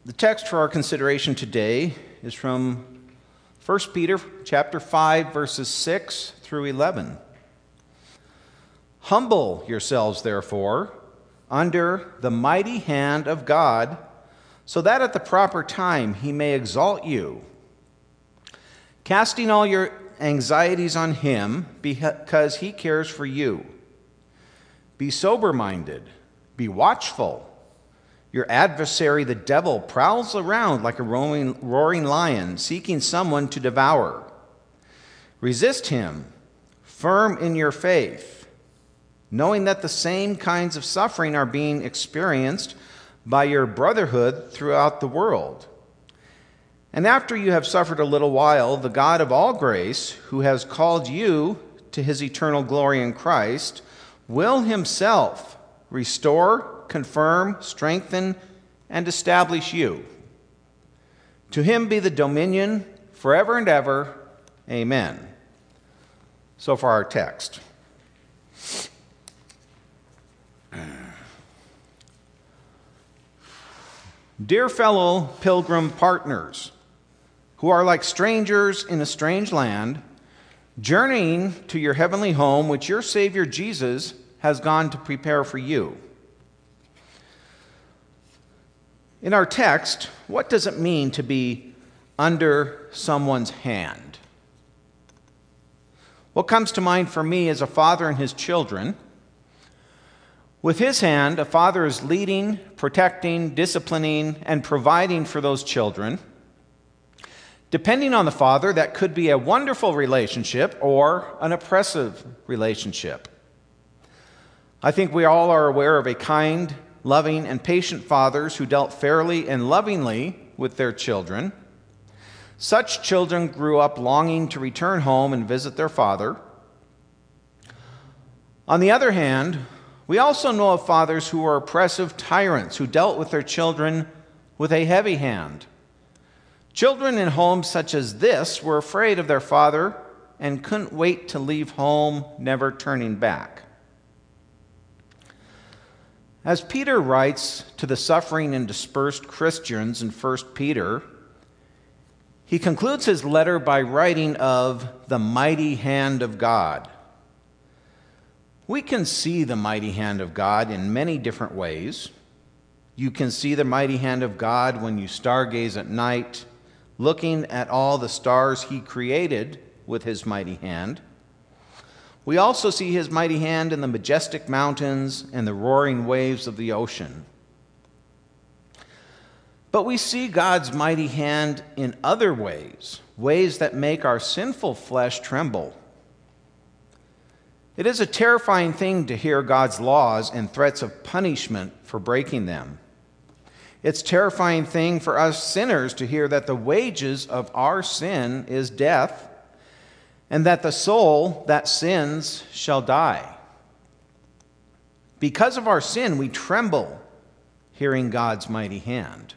The text for our consideration today is from 1 Peter chapter 5, verses 6 through 11. Humble yourselves, therefore, under the mighty hand of God, so that at the proper time he may exalt you, casting all your anxieties on him because he cares for you. Be sober-minded, be watchful. Your adversary, the devil, prowls around like a roaring lion, seeking someone to devour. Resist him, firm in your faith, knowing that the same kinds of suffering are being experienced by your brotherhood throughout the world. And after you have suffered a little while, the God of all grace, who has called you to his eternal glory in Christ, will himself restore, confirm, strengthen, and establish you. To him be the dominion forever and ever. Amen. So far our text. Dear fellow pilgrim partners, who are like strangers in a strange land, journeying to your heavenly home, which your Savior Jesus has gone to prepare for you. In our text, what does it mean to be under someone's hand? What comes to mind for me as a father and his children? With his hand, a father is leading, protecting, disciplining, and providing for those children. Depending on the father, that could be a wonderful relationship or an oppressive relationship. I think we all are aware of a kind, loving, and patient fathers who dealt fairly and lovingly with their children. Such children grew up longing to return home and visit their father. On the other hand, we also know of fathers who were oppressive tyrants who dealt with their children with a heavy hand. Children in homes such as this were afraid of their father and couldn't wait to leave home, never turning back. As Peter writes to the suffering and dispersed Christians in 1 Peter, he concludes his letter by writing of the mighty hand of God. We can see the mighty hand of God in many different ways. You can see the mighty hand of God when you stargaze at night, looking at all the stars he created with his mighty hand. We also see his mighty hand in the majestic mountains and the roaring waves of the ocean. But we see God's mighty hand in other ways, ways that make our sinful flesh tremble. It is a terrifying thing to hear God's laws and threats of punishment for breaking them. It's a terrifying thing for us sinners to hear that the wages of our sin is death, and that the soul that sins shall die. Because of our sin, we tremble hearing God's mighty hand.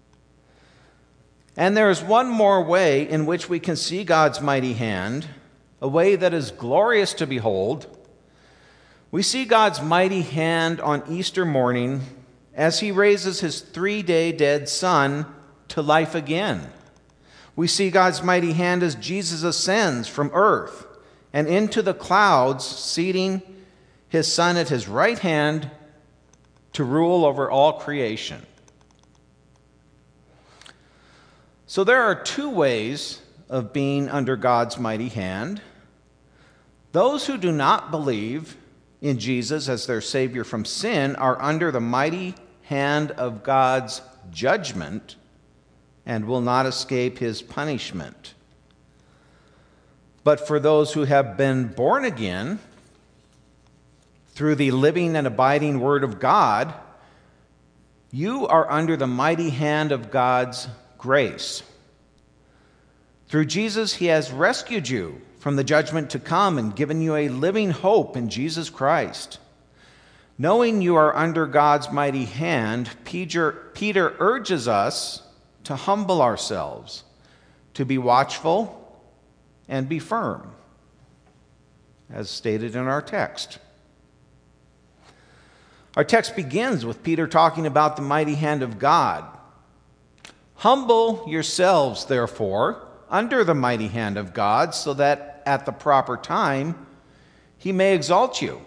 And there is one more way in which we can see God's mighty hand, a way that is glorious to behold. We see God's mighty hand on Easter morning as he raises his 3-day dead son to life again. We see God's mighty hand as Jesus ascends from earth and into the clouds, seating his Son at his right hand to rule over all creation. So there are two ways of being under God's mighty hand. Those who do not believe in Jesus as their Savior from sin are under the mighty hand of God's judgment and will not escape his punishment. But for those who have been born again through the living and abiding Word of God, you are under the mighty hand of God's grace. Through Jesus, he has rescued you from the judgment to come and given you a living hope in Jesus Christ. Knowing you are under God's mighty hand, Peter urges us to humble ourselves, to be watchful, and be firm, as stated in our text. Our text begins with Peter talking about the mighty hand of God. Humble yourselves, therefore, under the mighty hand of God, so that at the proper time he may exalt you.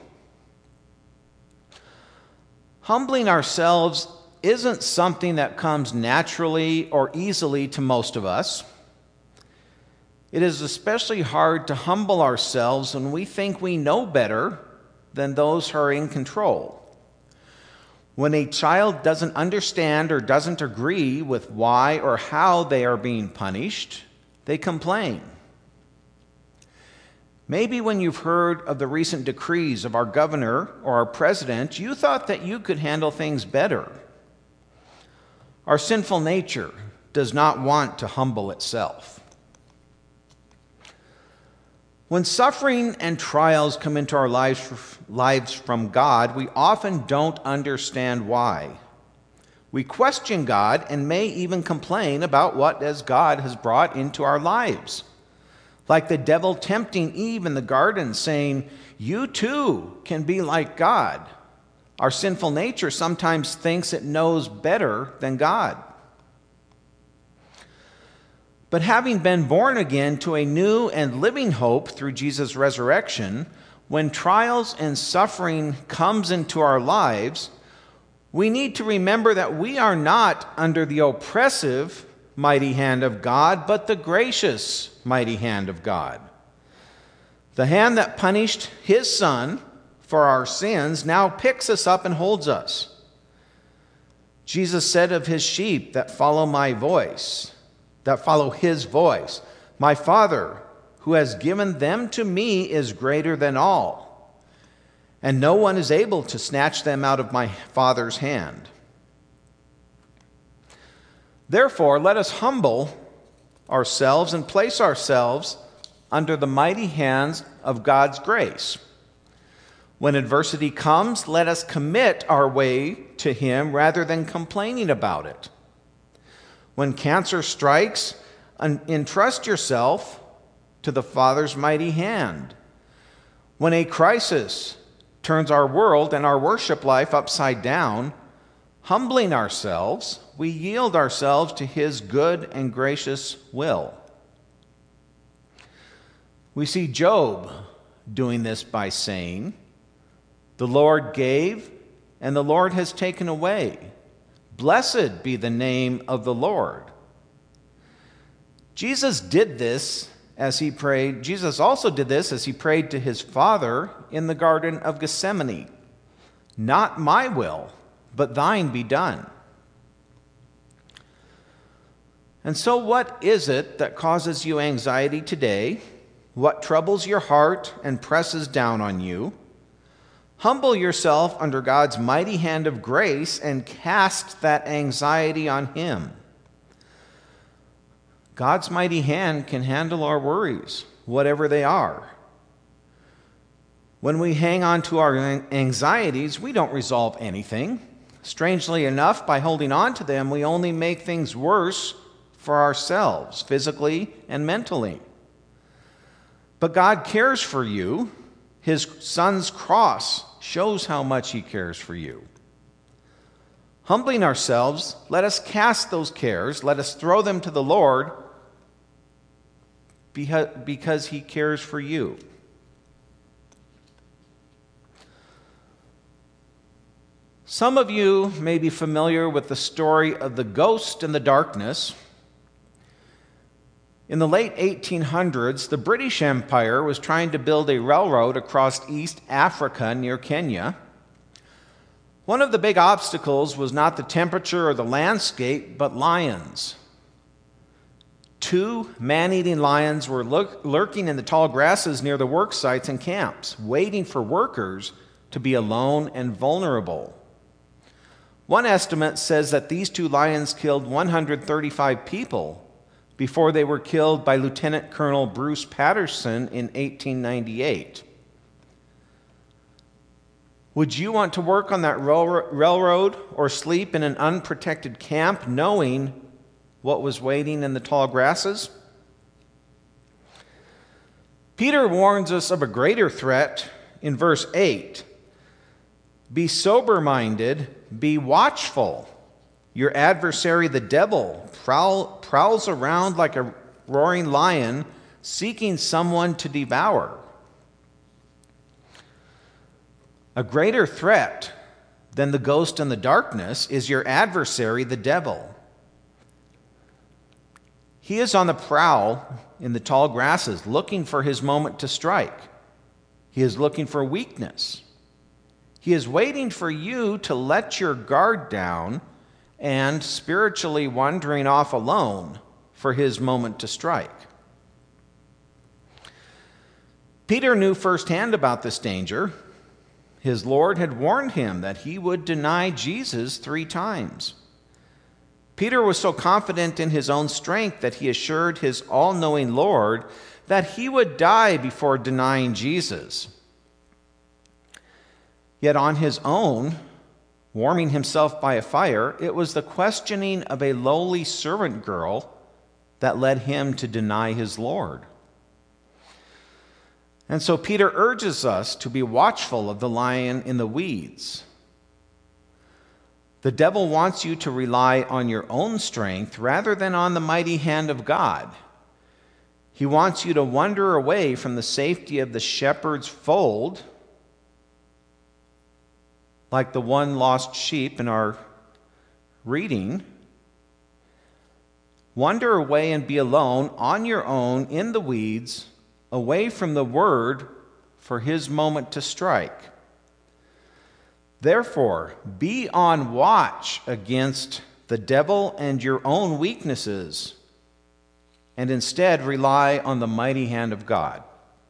Humbling ourselves isn't something that comes naturally or easily to most of us. It is especially hard to humble ourselves when we think we know better than those who are in control. When a child doesn't understand or doesn't agree with why or how they are being punished, they complain. Maybe when you've heard of the recent decrees of our governor or our president, you thought that you could handle things better. Our sinful nature does not want to humble itself. When suffering and trials come into our lives from God, we often don't understand why. We question God and may even complain about what as God has brought into our lives. Like the devil tempting Eve in the garden, saying, "You too can be like God." Our sinful nature sometimes thinks it knows better than God. But having been born again to a new and living hope through Jesus' resurrection, when trials and suffering comes into our lives, we need to remember that we are not under the oppressive mighty hand of God, but the gracious mighty hand of God. The hand that punished his Son for our sins now picks us up and holds us. Jesus said of his sheep that follow my voice, that follow his voice, "My Father, who has given them to me, is greater than all, and no one is able to snatch them out of my Father's hand." Therefore, let us humble ourselves and place ourselves under the mighty hands of God's grace. When adversity comes, let us commit our way to him rather than complaining about it. When cancer strikes, entrust yourself to the Father's mighty hand. When a crisis turns our world and our worship life upside down, humbling ourselves, we yield ourselves to his good and gracious will. We see Job doing this by saying, "The Lord gave, and the Lord has taken away. Blessed be the name of the Lord." Jesus did this as he prayed. Jesus also did this as he prayed to his Father in the Garden of Gethsemane. "Not my will, but thine be done." And so what is it that causes you anxiety today? What troubles your heart and presses down on you? Humble yourself under God's mighty hand of grace and cast that anxiety on him. God's mighty hand can handle our worries, whatever they are. When we hang on to our anxieties, we don't resolve anything. Strangely enough, by holding on to them, we only make things worse for ourselves, physically and mentally. But God cares for you. His Son's cross shows how much he cares for you. Humbling ourselves, let us cast those cares, let us throw them to the Lord because he cares for you. Some of you may be familiar with the story of the ghost in the darkness. In the late 1800s, the British Empire was trying to build a railroad across East Africa near Kenya. One of the big obstacles was not the temperature or the landscape, but lions. 2 man-eating lions were lurking in the tall grasses near the work sites and camps, waiting for workers to be alone and vulnerable. One estimate says that these 2 lions killed 135 people before they were killed by Lieutenant Colonel Bruce Patterson in 1898. Would you want to work on that railroad or sleep in an unprotected camp knowing what was waiting in the tall grasses? Peter warns us of a greater threat in verse 8. "Be sober-minded, be watchful. Your adversary, the devil, prowls around like a roaring lion, seeking someone to devour. A greater threat than the ghost in the darkness is your adversary, the devil. He is on the prowl in the tall grasses, looking for his moment to strike. He is looking for weakness. He is waiting for you to let your guard down and spiritually wandering off alone for his moment to strike. Peter knew firsthand about this danger. His Lord had warned him that he would deny Jesus 3 times. Peter was so confident in his own strength that he assured his all-knowing Lord that he would die before denying Jesus. Yet on his own, warming himself by a fire, it was the questioning of a lowly servant girl that led him to deny his Lord. And so Peter urges us to be watchful of the lion in the weeds. The devil wants you to rely on your own strength rather than on the mighty hand of God. He wants you to wander away from the safety of the shepherd's fold, like the one lost sheep in our reading. Wander away and be alone on your own in the weeds, away from the word for his moment to strike. Therefore, be on watch against the devil and your own weaknesses, and instead rely on the mighty hand of God.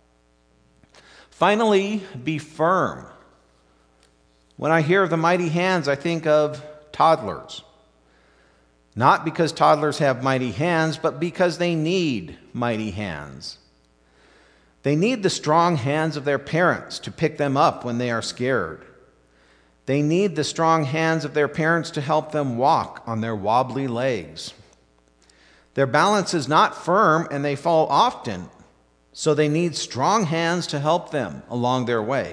Finally, be firm. When I hear of the mighty hands, I think of toddlers. Not because toddlers have mighty hands, but because they need mighty hands. They need the strong hands of their parents to pick them up when they are scared. They need the strong hands of their parents to help them walk on their wobbly legs. Their balance is not firm and they fall often, so they need strong hands to help them along their way.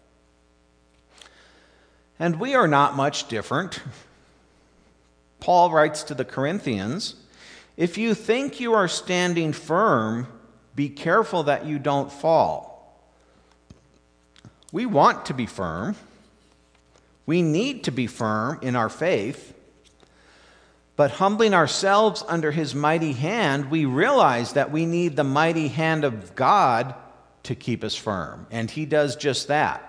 And we are not much different. Paul writes to the Corinthians, "If you think you are standing firm, be careful that you don't fall." We want to be firm. We need to be firm in our faith. But humbling ourselves under his mighty hand, we realize that we need the mighty hand of God to keep us firm. And he does just that.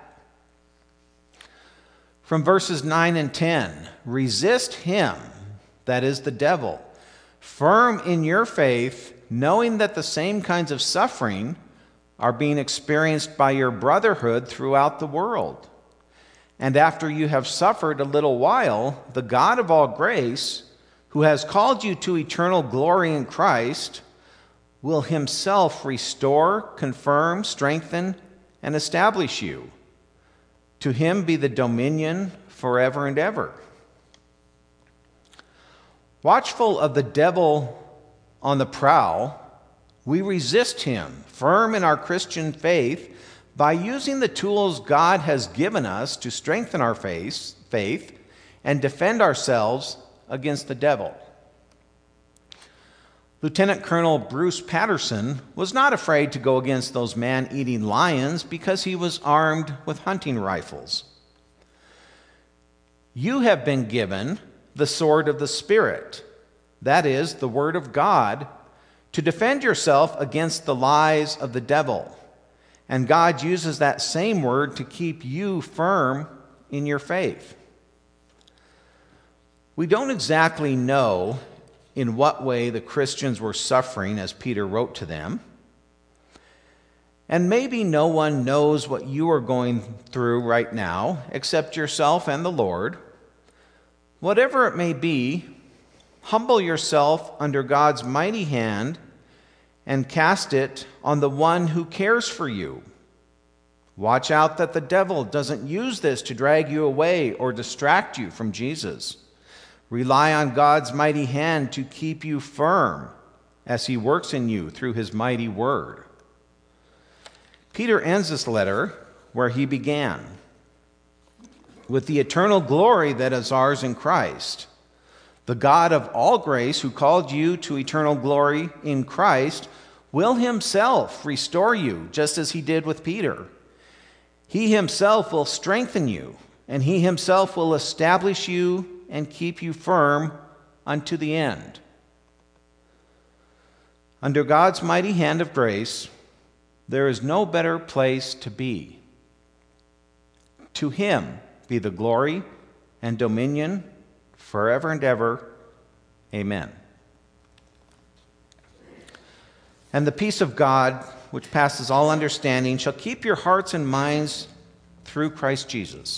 From verses 9 and 10, resist him, that is the devil, firm in your faith, knowing that the same kinds of suffering are being experienced by your brotherhood throughout the world. And after you have suffered a little while, the God of all grace, who has called you to eternal glory in Christ, will himself restore, confirm, strengthen, and establish you. To him be the dominion forever and ever. Watchful of the devil on the prowl, we resist him, firm in our Christian faith, by using the tools God has given us to strengthen our faith and defend ourselves against the devil. Lieutenant Colonel Bruce Patterson was not afraid to go against those man-eating lions because he was armed with hunting rifles. You have been given the sword of the Spirit, that is, the Word of God, to defend yourself against the lies of the devil. And God uses that same word to keep you firm in your faith. We don't exactly know in what way the Christians were suffering as Peter wrote to them. And maybe no one knows what you are going through right now except yourself and the Lord. Whatever it may be, humble yourself under God's mighty hand and cast it on the one who cares for you. Watch out that the devil doesn't use this to drag you away or distract you from Jesus. Rely on God's mighty hand to keep you firm as he works in you through his mighty word. Peter ends this letter where he began, with the eternal glory that is ours in Christ. The God of all grace, who called you to eternal glory in Christ, will himself restore you, just as he did with Peter. He himself will strengthen you, and he himself will establish you and keep you firm unto the end. Under God's mighty hand of grace, there is no better place to be. To him be the glory and dominion forever and ever. Amen. And the peace of God, which passes all understanding, shall keep your hearts and minds through Christ Jesus.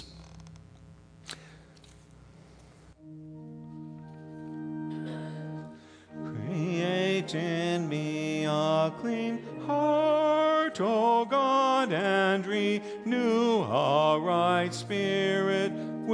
Create in me a clean heart, O God, and renew a right spirit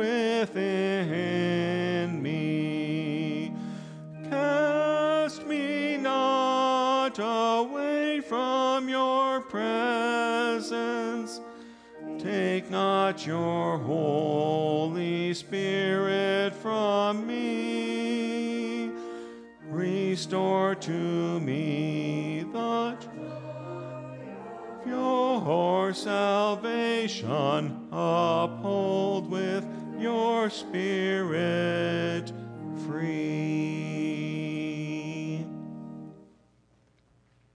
within me. Cast me not away from your presence. Take not your Holy Spirit from me. Restore to me the joy of your salvation. Uphold with your Spirit free.